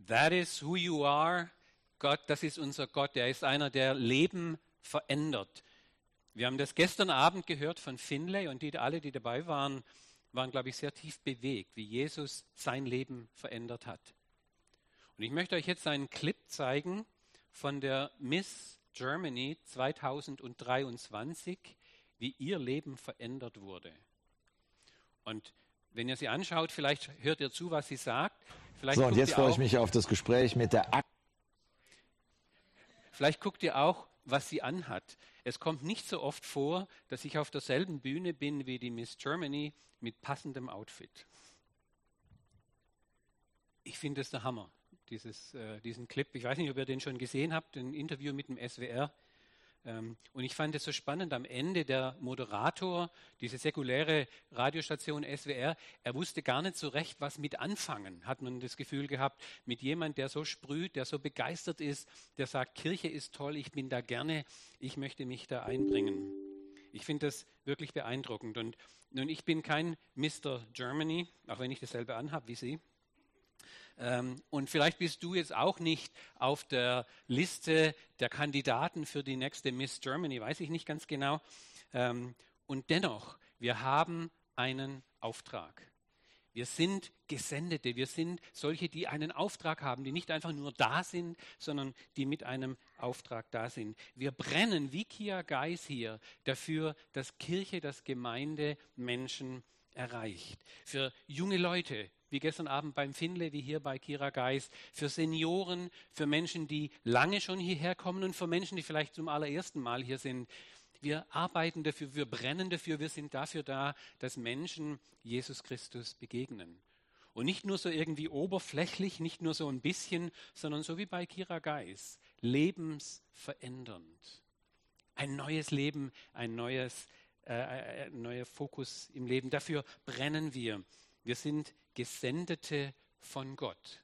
That is who you are. Gott, das ist unser Gott. Er ist einer, der Leben verändert. Wir haben das gestern Abend gehört von Finlay und alle, die dabei waren, glaube ich, sehr tief bewegt, wie Jesus sein Leben verändert hat. Und ich möchte euch jetzt einen Clip zeigen von der Miss Germany 2023, wie ihr Leben verändert wurde. Und wenn ihr sie anschaut, vielleicht hört ihr zu, was sie sagt. Vielleicht so, und jetzt freue ich mich auf das Gespräch mit der Vielleicht guckt ihr auch, was sie anhat. Es kommt nicht so oft vor, dass ich auf derselben Bühne bin wie die Miss Germany mit passendem Outfit. Ich finde es der Hammer, diesen Clip. Ich weiß nicht, ob ihr den schon gesehen habt, ein Interview mit dem SWR. Und ich fand es so spannend, am Ende der Moderator, diese säkuläre Radiostation SWR, er wusste gar nicht so recht, was mit anfangen, hat man das Gefühl gehabt, mit jemand, der so sprüht, der so begeistert ist, der sagt, Kirche ist toll, ich bin da gerne, ich möchte mich da einbringen. Ich finde das wirklich beeindruckend. Und nun, ich bin kein Mr. Germany, auch wenn ich dasselbe anhabe wie Sie. Und vielleicht bist du jetzt auch nicht auf der Liste der Kandidaten für die nächste Miss Germany, weiß ich nicht ganz genau. Und dennoch, wir haben einen Auftrag. Wir sind Gesendete, wir sind solche, die einen Auftrag haben, die nicht einfach nur da sind, sondern die mit einem Auftrag da sind. Wir brennen wie Kia Geis hier dafür, dass Kirche, dass Gemeinde Menschen erreicht. Für junge Leute, wie gestern Abend beim Finlay, wie hier bei Kira Geis, für Senioren, für Menschen, die lange schon hierher kommen und für Menschen, die vielleicht zum allerersten Mal hier sind. Wir arbeiten dafür, wir brennen dafür, wir sind dafür da, dass Menschen Jesus Christus begegnen. Und nicht nur so irgendwie oberflächlich, nicht nur so ein bisschen, sondern so wie bei Kira Geis, lebensverändernd. Ein neues Leben, ein neuer Fokus im Leben. Dafür brennen wir. Wir sind Gesendete von Gott.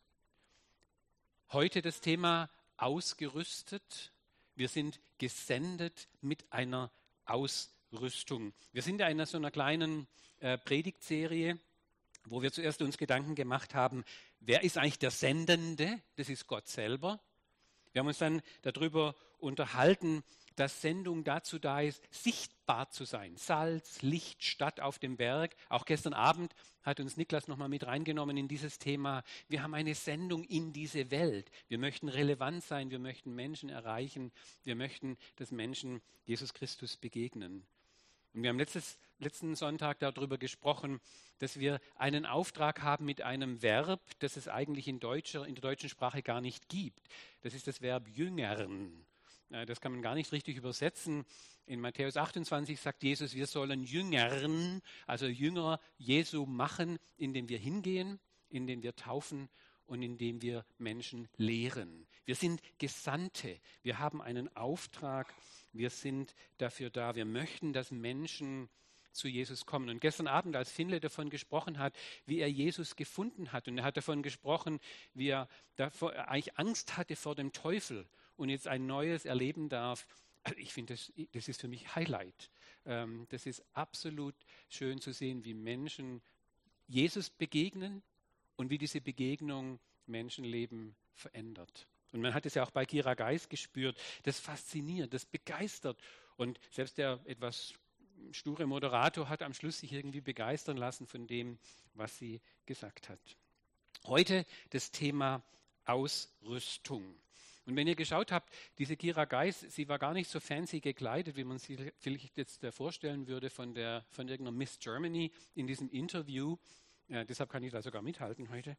Heute das Thema ausgerüstet. Wir sind gesendet mit einer Ausrüstung. Wir sind ja in so einer kleinen Predigtserie, wo wir zuerst uns Gedanken gemacht haben, wer ist eigentlich der Sendende? Das ist Gott selber. Wir haben uns dann darüber unterhalten, dass Sendung dazu da ist, sichtbar zu sein. Salz, Licht, Stadt auf dem Berg. Auch gestern Abend hat uns Niklas nochmal mit reingenommen in dieses Thema. Wir haben eine Sendung in diese Welt. Wir möchten relevant sein, wir möchten Menschen erreichen, wir möchten, dass Menschen Jesus Christus begegnen. Und wir haben letzten Sonntag darüber gesprochen, dass wir einen Auftrag haben mit einem Verb, das es eigentlich in der deutschen Sprache gar nicht gibt. Das ist das Verb jüngern. Das kann man gar nicht richtig übersetzen. In Matthäus 28 sagt Jesus, wir sollen Jüngern, also Jünger Jesu machen, indem wir hingehen, indem wir taufen und indem wir Menschen lehren. Wir sind Gesandte, wir haben einen Auftrag, wir sind dafür da, wir möchten, dass Menschen zu Jesus kommen. Und gestern Abend, als Finlay davon gesprochen hat, wie er Jesus gefunden hat, und er hat davon gesprochen, wie er davor eigentlich Angst hatte vor dem Teufel und jetzt ein neues erleben darf. Also ich finde, das ist für mich Highlight. Das ist absolut schön zu sehen, wie Menschen Jesus begegnen und wie diese Begegnung Menschenleben verändert. Und man hat es ja auch bei Kira Geis gespürt. Das fasziniert, das begeistert. Und selbst der etwas sture Moderator hat am Schluss sich irgendwie begeistern lassen von dem, was sie gesagt hat. Heute das Thema Ausrüstung. Und wenn ihr geschaut habt, diese Kira Geis, sie war gar nicht so fancy gekleidet, wie man sie vielleicht jetzt vorstellen würde von irgendeiner Miss Germany in diesem Interview. Deshalb kann ich da sogar mithalten heute.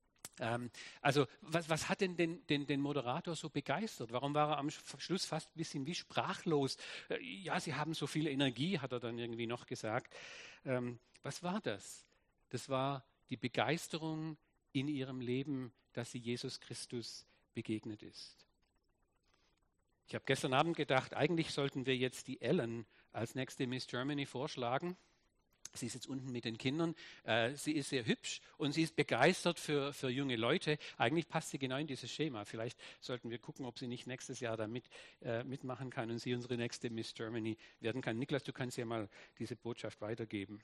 Also was hat denn den Moderator so begeistert? Warum war er am Schluss fast ein bisschen wie sprachlos? Ja, Sie haben so viel Energie, hat er dann irgendwie noch gesagt. Was war das? Das war die Begeisterung in ihrem Leben, dass sie Jesus Christus begegnet ist. Ich habe gestern Abend gedacht, eigentlich sollten wir jetzt die Ellen als nächste Miss Germany vorschlagen. Sie ist jetzt unten mit den Kindern. Sie ist sehr hübsch und sie ist begeistert für junge Leute. Eigentlich passt sie genau in dieses Schema. Vielleicht sollten wir gucken, ob sie nicht nächstes Jahr da mitmachen kann und sie unsere nächste Miss Germany werden kann. Niklas, du kannst ja mal diese Botschaft weitergeben.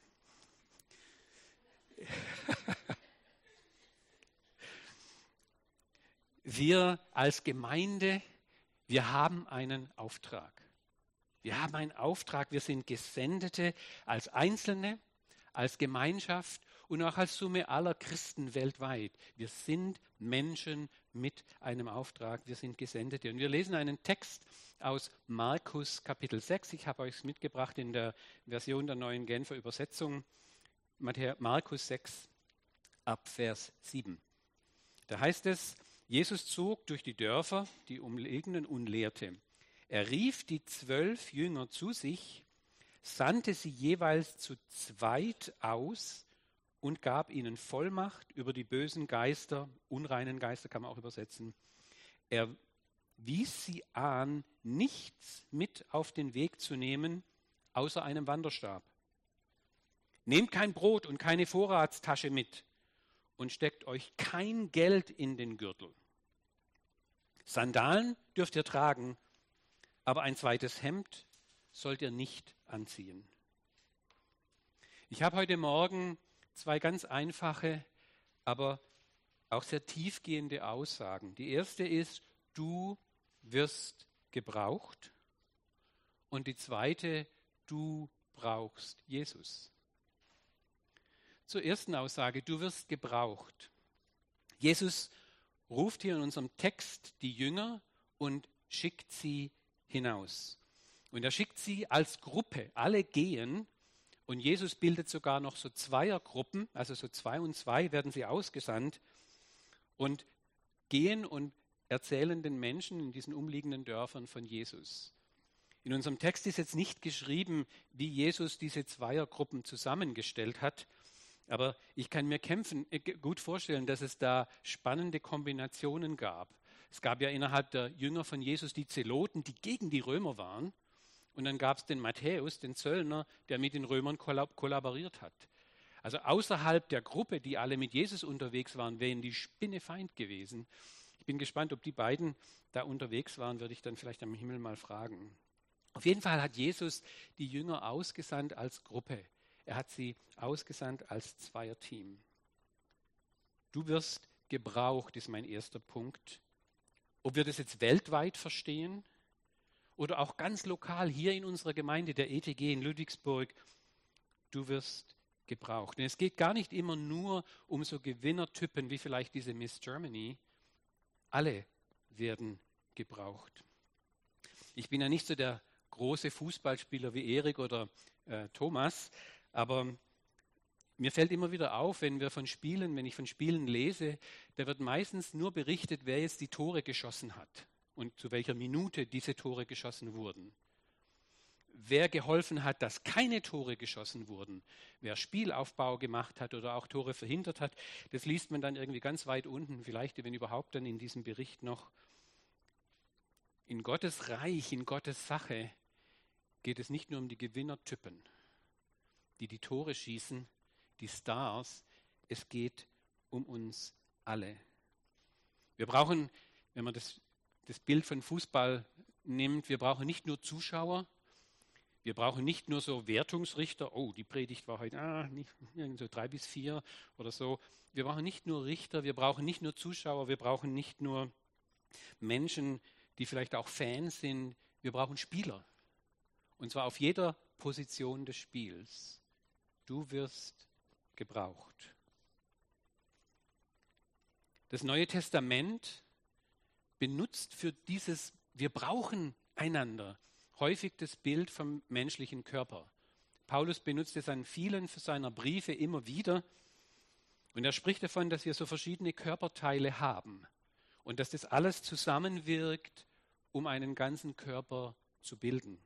Wir als Gemeinde, wir haben einen Auftrag. Wir haben einen Auftrag, wir sind Gesendete als Einzelne, als Gemeinschaft und auch als Summe aller Christen weltweit. Wir sind Menschen mit einem Auftrag, wir sind Gesendete. Und wir lesen einen Text aus Markus Kapitel 6. Ich habe euch es mitgebracht in der Version der neuen Genfer Übersetzung. Markus 6 ab Vers 7. Da heißt es, Jesus zog durch die Dörfer, die umliegenden, und lehrte. Er rief die 12 Jünger zu sich, sandte sie jeweils zu zweit aus und gab ihnen Vollmacht über die bösen Geister, unreinen Geister kann man auch übersetzen. Er wies sie an, nichts mit auf den Weg zu nehmen, außer einem Wanderstab. Nehmt kein Brot und keine Vorratstasche mit und steckt euch kein Geld in den Gürtel. Sandalen dürft ihr tragen, aber ein zweites Hemd sollt ihr nicht anziehen. Ich habe heute Morgen zwei ganz einfache, aber auch sehr tiefgehende Aussagen. Die erste ist, du wirst gebraucht. Und die zweite, du brauchst Jesus. Zur ersten Aussage, du wirst gebraucht. Jesus ruft hier in unserem Text die Jünger und schickt sie hinaus. Und er schickt sie als Gruppe. Alle gehen und Jesus bildet sogar noch so Zweiergruppen, also so 2 und 2 werden sie ausgesandt und gehen und erzählen den Menschen in diesen umliegenden Dörfern von Jesus. In unserem Text ist jetzt nicht geschrieben, wie Jesus diese Zweiergruppen zusammengestellt hat, aber ich kann mir gut vorstellen, dass es da spannende Kombinationen gab. Es gab ja innerhalb der Jünger von Jesus die Zeloten, die gegen die Römer waren. Und dann gab es den Matthäus, den Zöllner, der mit den Römern kollaboriert hat. Also außerhalb der Gruppe, die alle mit Jesus unterwegs waren, wären die Spinnefeind gewesen. Ich bin gespannt, ob die beiden da unterwegs waren, würde ich dann vielleicht am Himmel mal fragen. Auf jeden Fall hat Jesus die Jünger ausgesandt als Gruppe. Er hat sie ausgesandt als Zweierteam. Du wirst gebraucht, ist mein erster Punkt. Ob wir das jetzt weltweit verstehen oder auch ganz lokal hier in unserer Gemeinde, der ETG in Ludwigsburg, du wirst gebraucht. Und es geht gar nicht immer nur um so Gewinnertypen wie vielleicht diese Miss Germany. Alle werden gebraucht. Ich bin ja nicht so der große Fußballspieler wie Erik oder Thomas, aber mir fällt immer wieder auf, wenn ich von Spielen lese, da wird meistens nur berichtet, wer jetzt die Tore geschossen hat und zu welcher Minute diese Tore geschossen wurden. Wer geholfen hat, dass keine Tore geschossen wurden, wer Spielaufbau gemacht hat oder auch Tore verhindert hat, das liest man dann irgendwie ganz weit unten, vielleicht, wenn überhaupt, dann in diesem Bericht noch. In Gottes Reich, in Gottes Sache geht es nicht nur um die Gewinnertypen, die Tore schießen, die Stars, es geht um uns alle. Wir brauchen, wenn man das Bild von Fußball nimmt, wir brauchen nicht nur Zuschauer, wir brauchen nicht nur so Wertungsrichter, oh, die Predigt war heute nicht, so 3 bis 4 oder so. Wir brauchen nicht nur Richter, wir brauchen nicht nur Zuschauer, wir brauchen nicht nur Menschen, die vielleicht auch Fans sind, wir brauchen Spieler. Und zwar auf jeder Position des Spiels. Du wirst gebraucht. Das Neue Testament benutzt für dieses, wir brauchen einander, häufig das Bild vom menschlichen Körper. Paulus benutzt es an vielen seiner Briefe immer wieder und er spricht davon, dass wir so verschiedene Körperteile haben und dass das alles zusammenwirkt, um einen ganzen Körper zu bilden.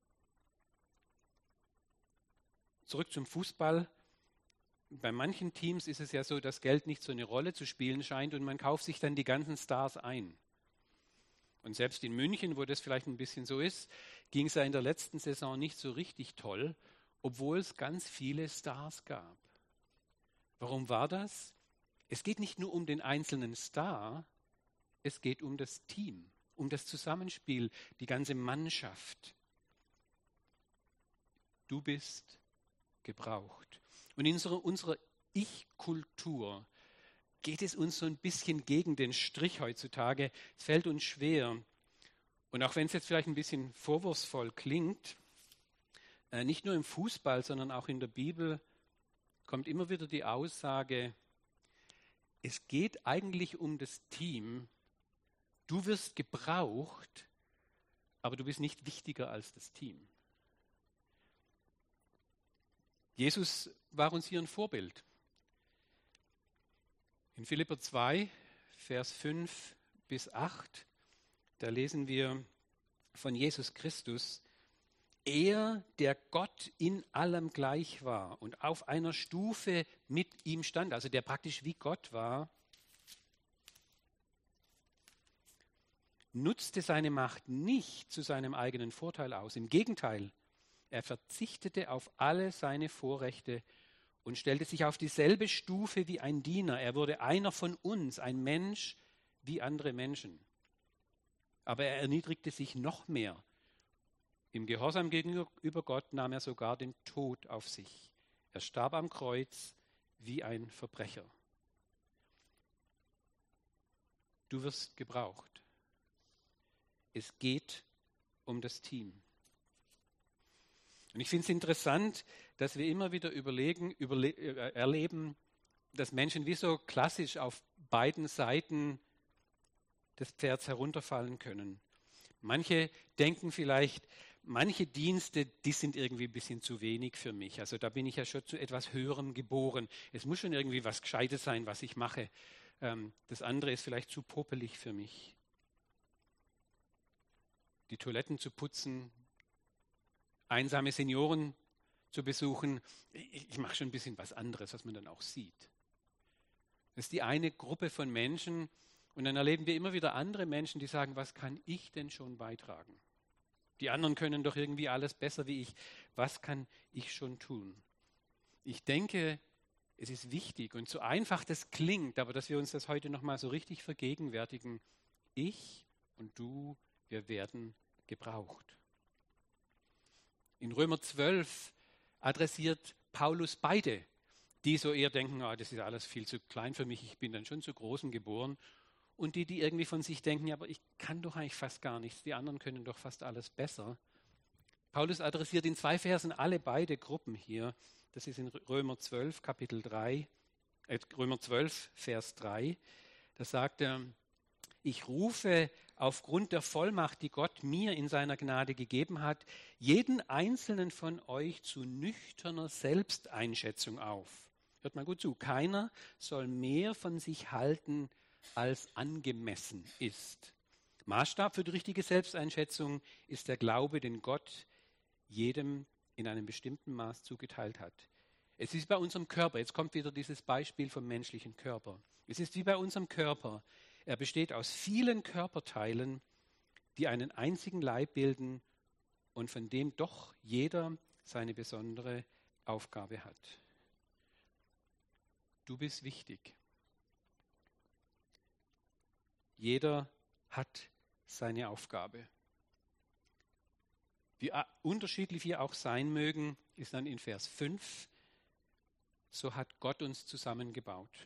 Zurück zum Fußball. Bei manchen Teams ist es ja so, dass Geld nicht so eine Rolle zu spielen scheint und man kauft sich dann die ganzen Stars ein. Und selbst in München, wo das vielleicht ein bisschen so ist, ging es ja in der letzten Saison nicht so richtig toll, obwohl es ganz viele Stars gab. Warum war das? Es geht nicht nur um den einzelnen Star, es geht um das Team, um das Zusammenspiel, die ganze Mannschaft. Du bist gebraucht. Und in unserer Ich-Kultur geht es uns so ein bisschen gegen den Strich heutzutage. Es fällt uns schwer. Und auch wenn es jetzt vielleicht ein bisschen vorwurfsvoll klingt, nicht nur im Fußball, sondern auch in der Bibel kommt immer wieder die Aussage, es geht eigentlich um das Team. Du wirst gebraucht, aber du bist nicht wichtiger als das Team. Jesus war uns hier ein Vorbild. In Philipper 2, Vers 5 bis 8, da lesen wir von Jesus Christus, er, der Gott in allem gleich war und auf einer Stufe mit ihm stand, also der praktisch wie Gott war, nutzte seine Macht nicht zu seinem eigenen Vorteil aus. Im Gegenteil, er verzichtete auf alle seine Vorrechte und stellte sich auf dieselbe Stufe wie ein Diener. Er wurde einer von uns, ein Mensch wie andere Menschen. Aber er erniedrigte sich noch mehr. Im Gehorsam gegenüber Gott nahm er sogar den Tod auf sich. Er starb am Kreuz wie ein Verbrecher. Du wirst gebraucht. Es geht um das Team. Und ich finde es interessant, dass wir immer wieder erleben, dass Menschen wie so klassisch auf beiden Seiten des Pferds herunterfallen können. Manche denken vielleicht, manche Dienste, die sind irgendwie ein bisschen zu wenig für mich. Also da bin ich ja schon zu etwas Höherem geboren. Es muss schon irgendwie was Gescheites sein, was ich mache. Das andere ist vielleicht zu popelig für mich. Die Toiletten zu putzen, einsame Senioren zu besuchen. Ich mache schon ein bisschen was anderes, was man dann auch sieht. Das ist die eine Gruppe von Menschen. Und dann erleben wir immer wieder andere Menschen, die sagen, was kann ich denn schon beitragen? Die anderen können doch irgendwie alles besser wie ich. Was kann ich schon tun? Ich denke, es ist wichtig und so einfach das klingt, aber dass wir uns das heute nochmal so richtig vergegenwärtigen. Ich und du, wir werden gebraucht. In Römer 12 adressiert Paulus beide, die so eher denken, das ist alles viel zu klein für mich, ich bin dann schon zu Großem geboren. Und die irgendwie von sich denken, ja, aber ich kann doch eigentlich fast gar nichts, die anderen können doch fast alles besser. Paulus adressiert in 2 Versen beide Gruppen hier. Das ist in Römer 12, Römer 12, Vers 3. Da sagt er, ich rufe aufgrund der Vollmacht, die Gott mir in seiner Gnade gegeben hat, jeden einzelnen von euch zu nüchterner Selbsteinschätzung auf. Hört mal gut zu, keiner soll mehr von sich halten, als angemessen ist. Maßstab für die richtige Selbsteinschätzung ist der Glaube, den Gott jedem in einem bestimmten Maß zugeteilt hat. Es ist bei unserem Körper, jetzt kommt wieder dieses Beispiel vom menschlichen Körper. Es ist wie bei unserem Körper. Er besteht aus vielen Körperteilen, die einen einzigen Leib bilden und von dem doch jeder seine besondere Aufgabe hat. Du bist wichtig. Jeder hat seine Aufgabe. Wie unterschiedlich wir auch sein mögen, ist dann in Vers 5, so hat Gott uns zusammengebaut.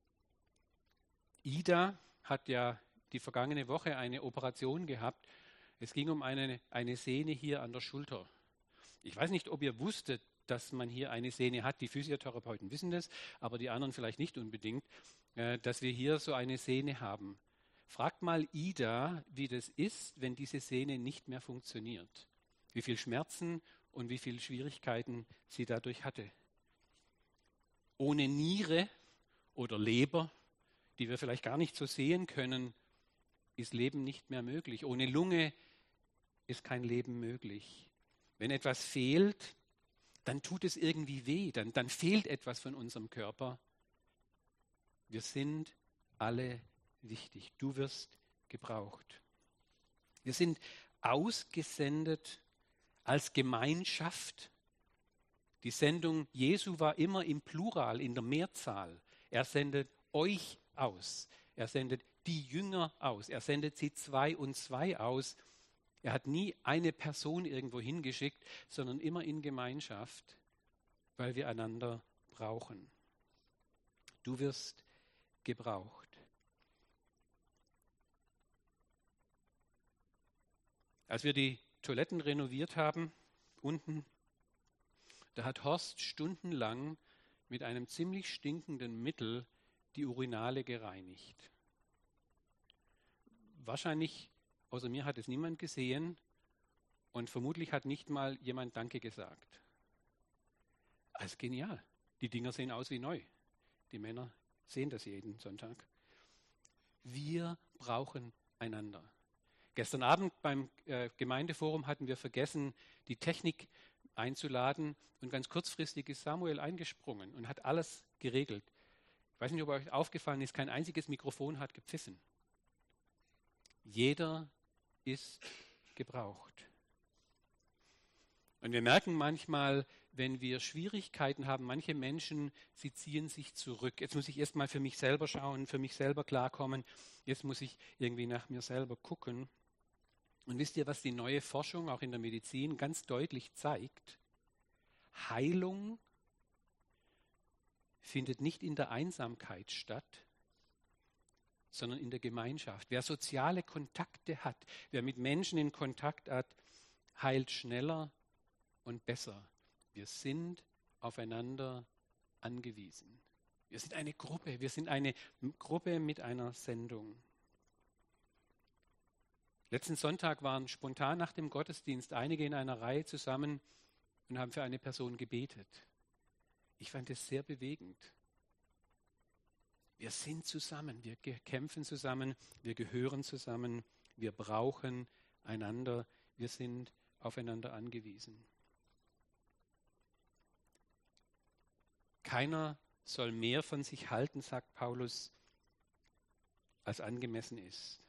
Ida hat ja die vergangene Woche eine Operation gehabt. Es ging um eine Sehne hier an der Schulter. Ich weiß nicht, ob ihr wusstet, dass man hier eine Sehne hat. Die Physiotherapeuten wissen das, aber die anderen vielleicht nicht unbedingt, dass wir hier so eine Sehne haben. Fragt mal Ida, wie das ist, wenn diese Sehne nicht mehr funktioniert. Wie viel Schmerzen und wie viele Schwierigkeiten sie dadurch hatte. Ohne Niere oder Leber, die wir vielleicht gar nicht so sehen können, ist Leben nicht mehr möglich. Ohne Lunge ist kein Leben möglich. Wenn etwas fehlt, dann tut es irgendwie weh, dann fehlt etwas von unserem Körper. Wir sind alle wichtig. Du wirst gebraucht. Wir sind ausgesendet als Gemeinschaft. Die Sendung Jesu war immer im Plural, in der Mehrzahl. Er sendet euch aus. Er sendet die Jünger aus. Er sendet sie 2 und 2 aus. Er hat nie eine Person irgendwo hingeschickt, sondern immer in Gemeinschaft, weil wir einander brauchen. Du wirst gebraucht. Als wir die Toiletten renoviert haben, unten, da hat Horst stundenlang mit einem ziemlich stinkenden Mittel die Urinale gereinigt. Wahrscheinlich, außer mir hat es niemand gesehen und vermutlich hat nicht mal jemand Danke gesagt. Das ist genial. Die Dinger sehen aus wie neu. Die Männer sehen das jeden Sonntag. Wir brauchen einander. Gestern Abend beim Gemeindeforum hatten wir vergessen, die Technik einzuladen und ganz kurzfristig ist Samuel eingesprungen und hat alles geregelt. Ich weiß nicht, ob euch aufgefallen ist, kein einziges Mikrofon hat gepfiffen. Jeder ist gebraucht. Und wir merken manchmal, wenn wir Schwierigkeiten haben, manche Menschen, sie ziehen sich zurück. Jetzt muss ich erst mal für mich selber schauen, für mich selber klarkommen. Jetzt muss ich irgendwie nach mir selber gucken. Und wisst ihr, was die neue Forschung auch in der Medizin ganz deutlich zeigt? Heilung findet nicht in der Einsamkeit statt, sondern in der Gemeinschaft. Wer soziale Kontakte hat, wer mit Menschen in Kontakt hat, heilt schneller und besser. Wir sind aufeinander angewiesen. Wir sind eine Gruppe. Wir sind eine Gruppe mit einer Sendung. Letzten Sonntag waren spontan nach dem Gottesdienst einige in einer Reihe zusammen und haben für eine Person gebetet. Ich fand es sehr bewegend. Wir sind zusammen, wir kämpfen zusammen, wir gehören zusammen, wir brauchen einander, wir sind aufeinander angewiesen. Keiner soll mehr von sich halten, sagt Paulus, als angemessen ist.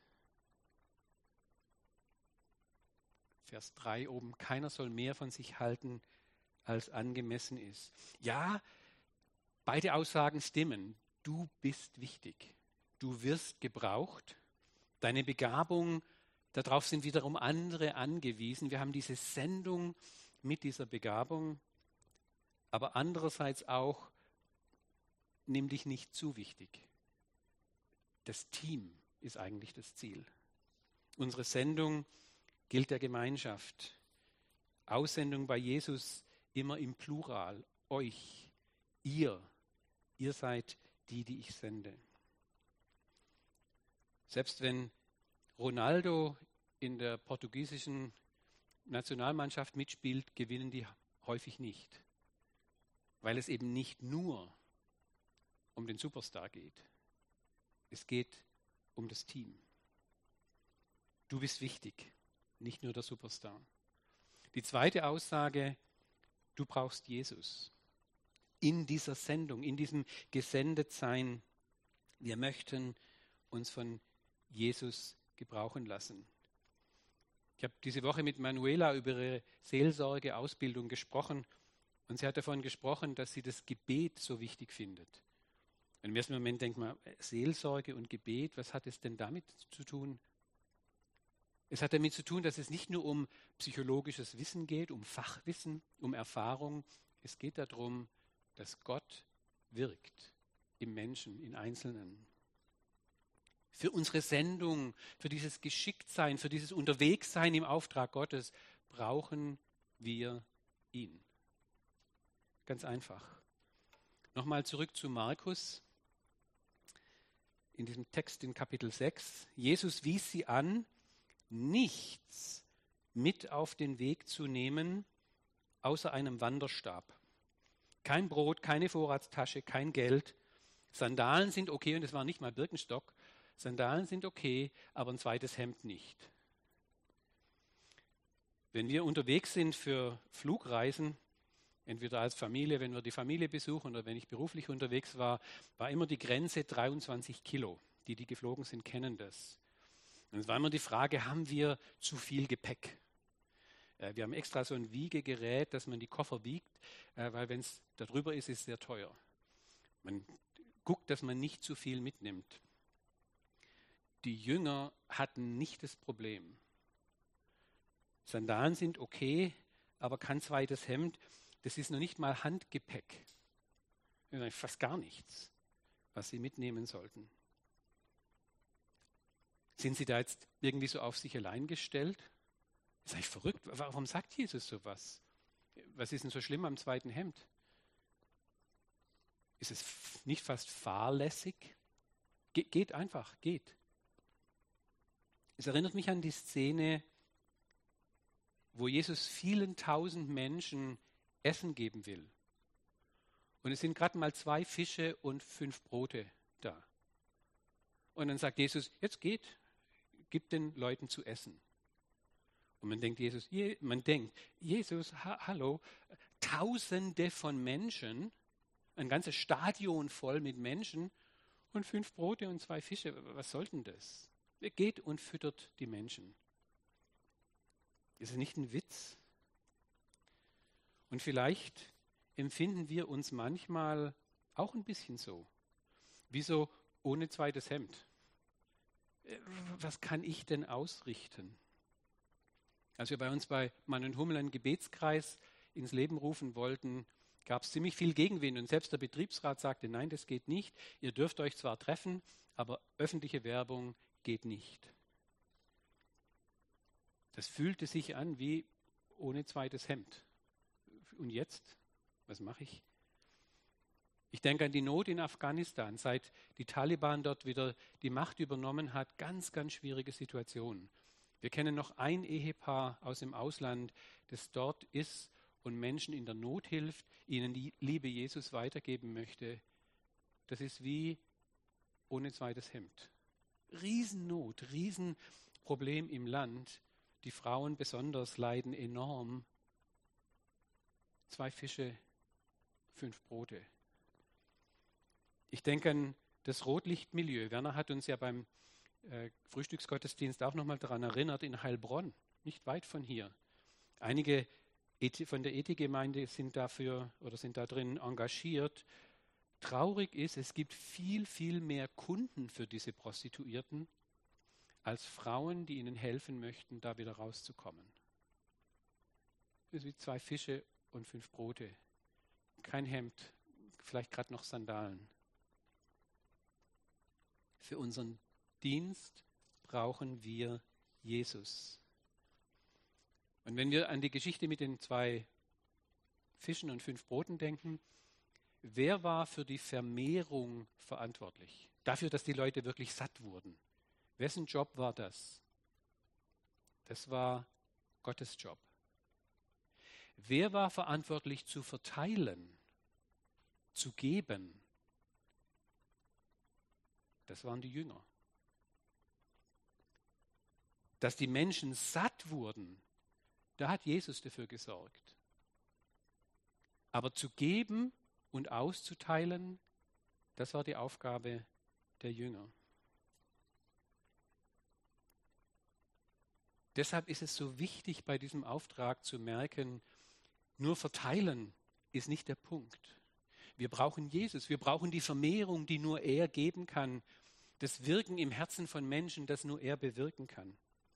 Vers 3 oben, keiner soll mehr von sich halten, als angemessen ist. Ja, beide Aussagen stimmen. Du bist wichtig. Du wirst gebraucht. Deine Begabung, darauf sind wiederum andere angewiesen. Wir haben diese Sendung mit dieser Begabung. Aber andererseits auch, nimm dich nicht zu wichtig. Das Team ist eigentlich das Ziel. Unsere Sendung gilt der Gemeinschaft. Aussendung bei Jesus immer im Plural. Euch, ihr seid die ich sende. Selbst wenn Ronaldo in der portugiesischen Nationalmannschaft mitspielt, gewinnen die häufig nicht. Weil es eben nicht nur um den Superstar geht. Es geht um das Team. Du bist wichtig, nicht nur der Superstar. Die zweite Aussage, du brauchst Jesus. In dieser Sendung, in diesem Gesendetsein, wir möchten uns von Jesus gebrauchen lassen. Ich habe diese Woche mit Manuela über ihre Seelsorge-Ausbildung gesprochen und sie hat davon gesprochen, dass sie das Gebet so wichtig findet. Und im ersten Moment denkt man, Seelsorge und Gebet, was hat es denn damit zu tun? Es hat damit zu tun, dass es nicht nur um psychologisches Wissen geht, um Fachwissen, um Erfahrung. Es geht darum, dass Gott wirkt im Menschen, in Einzelnen. Für unsere Sendung, für dieses Geschicktsein, für dieses Unterwegssein im Auftrag Gottes brauchen wir ihn. Ganz einfach. Nochmal zurück zu Markus. In diesem Text in Kapitel 6. Jesus wies sie an, nichts mit auf den Weg zu nehmen, außer einem Wanderstab. Kein Brot, keine Vorratstasche, kein Geld. Sandalen sind okay, und es war nicht mal Birkenstock. Sandalen sind okay, aber ein zweites Hemd nicht. Wenn wir unterwegs sind für Flugreisen, entweder als Familie, wenn wir die Familie besuchen oder wenn ich beruflich unterwegs war, war immer die Grenze 23 Kilo. Die geflogen sind, kennen das. Und es war immer die Frage, haben wir zu viel Gepäck? Wir haben extra so ein Wiegegerät, dass man die Koffer wiegt, weil wenn es darüber ist, ist es sehr teuer. Man guckt, dass man nicht zu viel mitnimmt. Die Jünger hatten nicht das Problem. Sandalen sind okay, aber kein zweites Hemd. Das ist noch nicht mal Handgepäck. Fast gar nichts. was sie mitnehmen sollten. Sind sie da jetzt irgendwie so auf sich allein gestellt? Das ist eigentlich verrückt. Warum sagt Jesus sowas? Was ist denn so schlimm am zweiten Hemd? Ist es nicht fast fahrlässig? Geht einfach, geht. Es erinnert mich an die Szene, wo Jesus vielen tausend Menschen Essen geben will. Und es sind gerade mal 2 Fische und 5 Brote da. Und dann sagt Jesus, jetzt geht, gib den Leuten zu essen. Und man denkt, Jesus, hallo, Tausende von Menschen, ein ganzes Stadion voll mit Menschen und 5 Brote und 2 Fische, was soll denn das? Geht und füttert die Menschen. Ist es nicht ein Witz? Und vielleicht empfinden wir uns manchmal auch ein bisschen so, wie so ohne zweites Hemd. Was kann ich denn ausrichten? Als wir bei uns bei Mann und Hummel einen Gebetskreis ins Leben rufen wollten, gab es ziemlich viel Gegenwind und selbst der Betriebsrat sagte, nein, das geht nicht. Ihr dürft euch zwar treffen, aber öffentliche Werbung geht nicht. Das fühlte sich an wie ohne zweites Hemd. Und jetzt? Was mache ich? Ich denke an die Not in Afghanistan, seit die Taliban dort wieder die Macht übernommen hat, ganz, ganz schwierige Situation. Wir kennen noch ein Ehepaar aus dem Ausland, das dort ist und Menschen in der Not hilft, ihnen die Liebe Jesus weitergeben möchte. Das ist wie ohne zweites Hemd. Riesennot, Riesenproblem im Land. Die Frauen besonders leiden enorm. 2 Fische, 5 Brote. Ich denke an das Rotlichtmilieu. Werner hat uns ja beim Frühstücksgottesdienst auch nochmal daran erinnert, in Heilbronn, nicht weit von hier. Einige von der Ethikgemeinde sind dafür oder sind da drin engagiert. Traurig ist, es gibt viel, viel mehr Kunden für diese Prostituierten als Frauen, die ihnen helfen möchten, da wieder rauszukommen. Das ist wie 2 Fische und 5 Brote. Kein Hemd, vielleicht gerade noch Sandalen. Für unseren Dienst brauchen wir Jesus. Und wenn wir an die Geschichte mit den 2 Fischen und 5 Broten denken, wer war für die Vermehrung verantwortlich? Dafür, dass die Leute wirklich satt wurden. Wessen Job war das? Das war Gottes Job. Wer war verantwortlich zu verteilen, zu geben? Das waren die Jünger. Dass die Menschen satt wurden, da hat Jesus dafür gesorgt. Aber zu geben und auszuteilen, das war die Aufgabe der Jünger. Deshalb ist es so wichtig, bei diesem Auftrag zu merken, nur verteilen ist nicht der Punkt. Wir brauchen Jesus, wir brauchen die Vermehrung, die nur er geben kann, das Wirken im Herzen von Menschen, das nur er bewirken kann.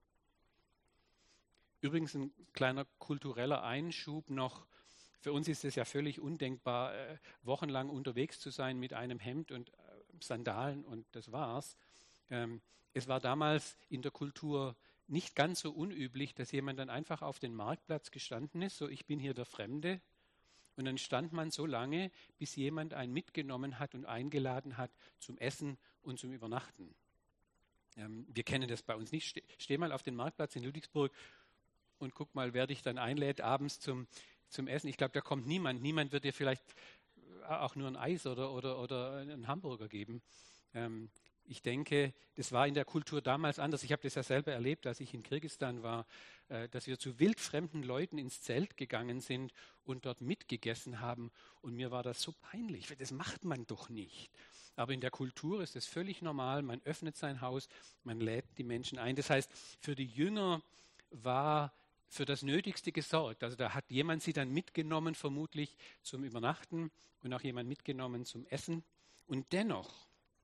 Übrigens ein kleiner kultureller Einschub noch. Für uns ist es ja völlig undenkbar, wochenlang unterwegs zu sein mit einem Hemd und Sandalen und das war's. Es war damals in der Kultur nicht ganz so unüblich, dass jemand dann einfach auf den Marktplatz gestanden ist, so ich bin hier der Fremde. Und dann stand man so lange, bis jemand einen mitgenommen hat und eingeladen hat zum Essen und zum Übernachten. Wir kennen das bei uns nicht. Steh mal auf den Marktplatz in Ludwigsburg und guck mal, wer dich dann einlädt abends zum Essen. Ich glaube, da kommt niemand. Niemand wird dir vielleicht auch nur ein Eis oder einen Hamburger geben. Ich denke, das war in der Kultur damals anders. Ich habe das ja selber erlebt, als ich in Kirgisistan war, dass wir zu wildfremden Leuten ins Zelt gegangen sind und dort mitgegessen haben. Und mir war das so peinlich. Das macht man doch nicht. Aber in der Kultur ist es völlig normal. Man öffnet sein Haus, man lädt die Menschen ein. Das heißt, für die Jünger war für das Nötigste gesorgt. Also da hat jemand sie dann mitgenommen, vermutlich zum Übernachten und auch jemand mitgenommen zum Essen. Und dennoch,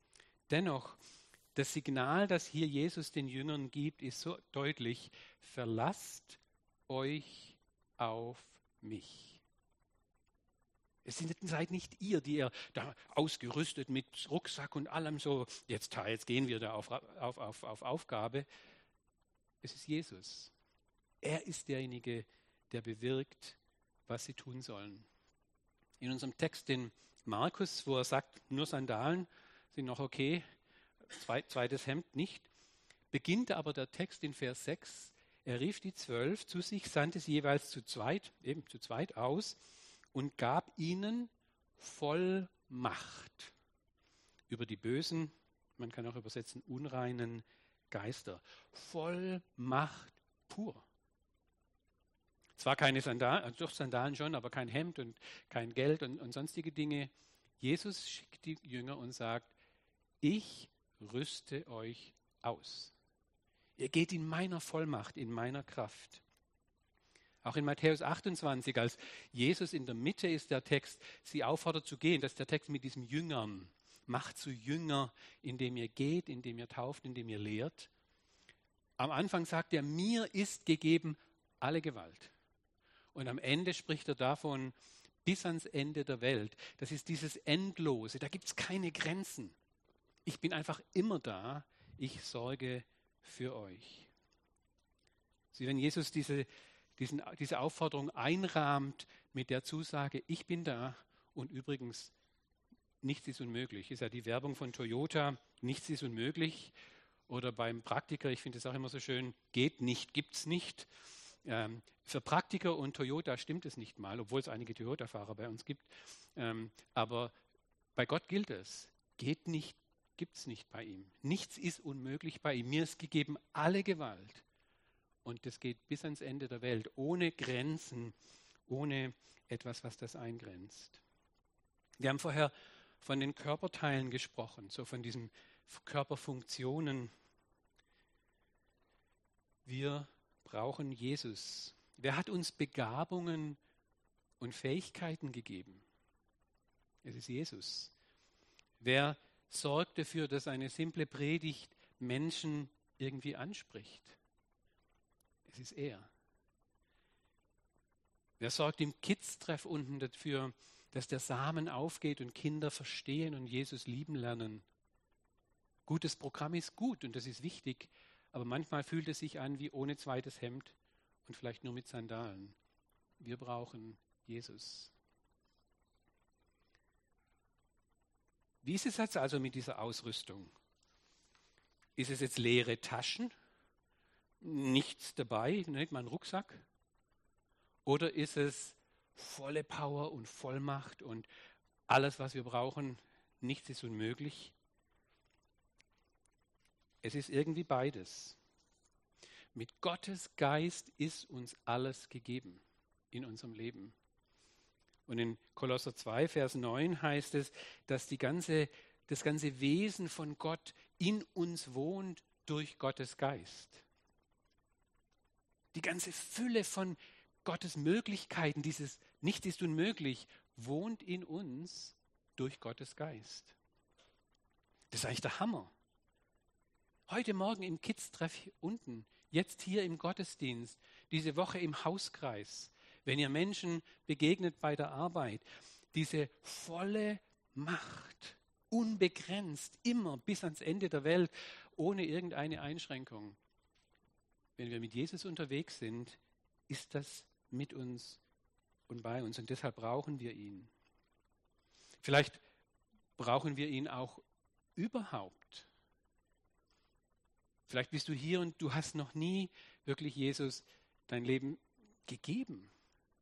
das Signal, das hier Jesus den Jüngern gibt, ist so deutlich: Verlasst euch auf mich. Seid nicht ihr, die ihr da ausgerüstet mit Rucksack und allem so, jetzt gehen wir da auf Aufgabe. Es ist Jesus. Er ist derjenige, der bewirkt, was sie tun sollen. In unserem Text in Markus, wo er sagt, nur Sandalen sind noch okay, zweites Hemd nicht, beginnt aber der Text in Vers 6. Er rief die 12 zu sich, sandte sie jeweils zu zweit aus und gab ihnen Vollmacht über die bösen, man kann auch übersetzen, unreinen Geister. Vollmacht pur. Zwar keine Sandalen, also doch Sandalen schon, aber kein Hemd und kein Geld und sonstige Dinge. Jesus schickt die Jünger und sagt, ich rüste euch aus. Ihr geht in meiner Vollmacht, in meiner Kraft. Auch in Matthäus 28, als Jesus in der Mitte ist, der Text, sie auffordert zu gehen, das ist der Text mit diesem Jüngern. Macht zu Jünger, indem ihr geht, indem ihr tauft, indem ihr lehrt. Am Anfang sagt er, mir ist gegeben alle Gewalt. Und am Ende spricht er davon, bis ans Ende der Welt. Das ist dieses Endlose, da gibt es keine Grenzen. Ich bin einfach immer da, ich sorge für euch. Sie, wenn Jesus diese Aufforderung einrahmt mit der Zusage, ich bin da und übrigens, nichts ist unmöglich. Ist ja die Werbung von Toyota, nichts ist unmöglich. Oder beim Praktiker, ich finde es auch immer so schön, geht nicht, gibt's nicht. Für Praktiker und Toyota stimmt es nicht mal, obwohl es einige Toyota-Fahrer bei uns gibt. Aber bei Gott gilt es. Geht nicht, gibt es nicht bei ihm. Nichts ist unmöglich bei ihm. Mir ist gegeben alle Gewalt. Und das geht bis ans Ende der Welt, ohne Grenzen, ohne etwas, was das eingrenzt. Wir haben vorher von den Körperteilen gesprochen, so von diesen Körperfunktionen. Wir brauchen Jesus. Wer hat uns Begabungen und Fähigkeiten gegeben? Es ist Jesus. Wer sorgt dafür, dass eine simple Predigt Menschen irgendwie anspricht? Es ist er. Wer sorgt im Kids-Treff unten dafür, dass der Samen aufgeht und Kinder verstehen und Jesus lieben lernen? Gutes Programm ist gut und das ist wichtig, aber manchmal fühlt es sich an wie ohne zweites Hemd und vielleicht nur mit Sandalen. Wir brauchen Jesus. Wie ist es jetzt also mit dieser Ausrüstung? Ist es jetzt leere Taschen? Nichts dabei, nicht mal ein Rucksack? Oder ist es volle Power und Vollmacht und alles, was wir brauchen, nichts ist unmöglich? Es ist irgendwie beides. Mit Gottes Geist ist uns alles gegeben in unserem Leben. Und in Kolosser 2, Vers 9 heißt es, dass das ganze Wesen von Gott in uns wohnt durch Gottes Geist. Die ganze Fülle von Gottes Möglichkeiten, dieses Nichts ist unmöglich, wohnt in uns durch Gottes Geist. Das ist eigentlich der Hammer. Heute Morgen im Kids-Treff unten, jetzt hier im Gottesdienst, diese Woche im Hauskreis, wenn ihr Menschen begegnet bei der Arbeit, diese volle Macht, unbegrenzt, immer bis ans Ende der Welt, ohne irgendeine Einschränkung. Wenn wir mit Jesus unterwegs sind, ist das mit uns und bei uns und deshalb brauchen wir ihn. Vielleicht brauchen wir ihn auch überhaupt. Vielleicht bist du hier und du hast noch nie wirklich Jesus dein Leben gegeben.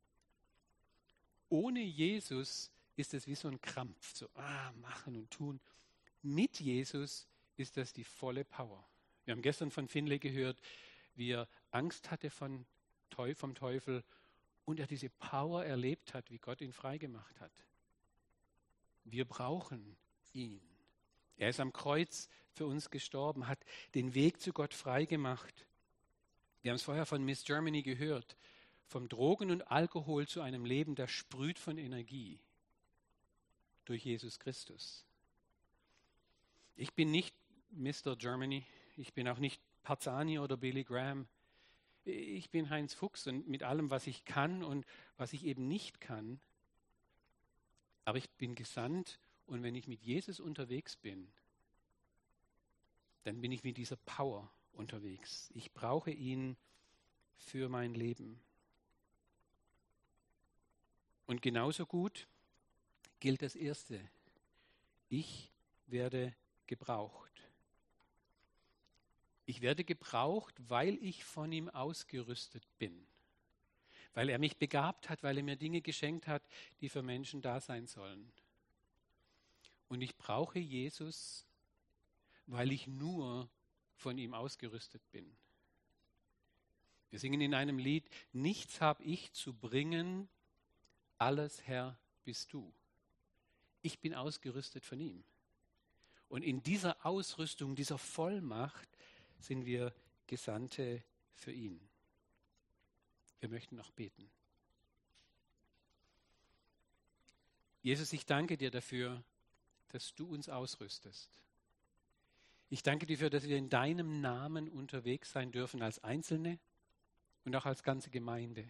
Ohne Jesus ist es wie so ein Krampf, so machen und tun. Mit Jesus ist das die volle Power. Wir haben gestern von Finlay gehört, wie er Angst hatte vom Teufel und er diese Power erlebt hat, wie Gott ihn freigemacht hat. Wir brauchen ihn. Er ist am Kreuz für uns gestorben, hat den Weg zu Gott freigemacht. Wir haben es vorher von Miss Germany gehört, vom Drogen und Alkohol zu einem Leben, das sprüht von Energie durch Jesus Christus. Ich bin nicht Mr. Germany, ich bin auch nicht Parzani oder Billy Graham. Ich bin Heinz Fuchs und mit allem, was ich kann und was ich eben nicht kann. Aber ich bin gesandt und wenn ich mit Jesus unterwegs bin, dann bin ich mit dieser Power unterwegs. Ich brauche ihn für mein Leben. Und genauso gut gilt das Erste. Ich werde gebraucht. Ich werde gebraucht, weil ich von ihm ausgerüstet bin. Weil er mich begabt hat, weil er mir Dinge geschenkt hat, die für Menschen da sein sollen. Und ich brauche Jesus, weil ich nur von ihm ausgerüstet bin. Wir singen in einem Lied, nichts habe ich zu bringen, alles Herr bist du. Ich bin ausgerüstet von ihm. Und in dieser Ausrüstung, dieser Vollmacht sind wir Gesandte für ihn. Wir möchten noch beten. Jesus, ich danke dir dafür, dass du uns ausrüstest. Ich danke dir dafür, dass wir in deinem Namen unterwegs sein dürfen als Einzelne und auch als ganze Gemeinde.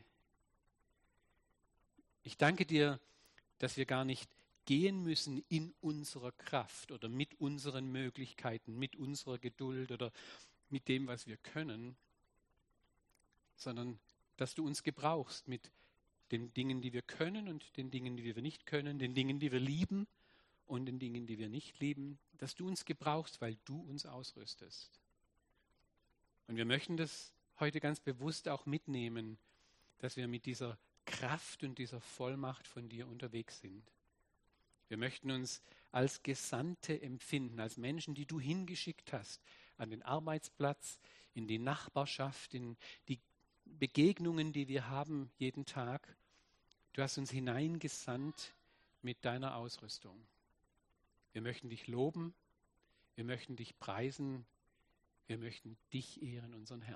Ich danke dir, dass wir gar nicht gehen müssen in unserer Kraft oder mit unseren Möglichkeiten, mit unserer Geduld oder mit dem, was wir können, sondern dass du uns gebrauchst mit den Dingen, die wir können und den Dingen, die wir nicht können, den Dingen, die wir lieben und den Dingen, die wir nicht lieben, dass du uns gebrauchst, weil du uns ausrüstest. Und wir möchten das heute ganz bewusst auch mitnehmen, dass wir mit dieser Kraft und dieser Vollmacht von dir unterwegs sind. Wir möchten uns als Gesandte empfinden, als Menschen, die du hingeschickt hast, an den Arbeitsplatz, in die Nachbarschaft, in die Begegnungen, die wir haben jeden Tag. Du hast uns hineingesandt mit deiner Ausrüstung. Wir möchten dich loben, wir möchten dich preisen, wir möchten dich ehren, unseren Herrn.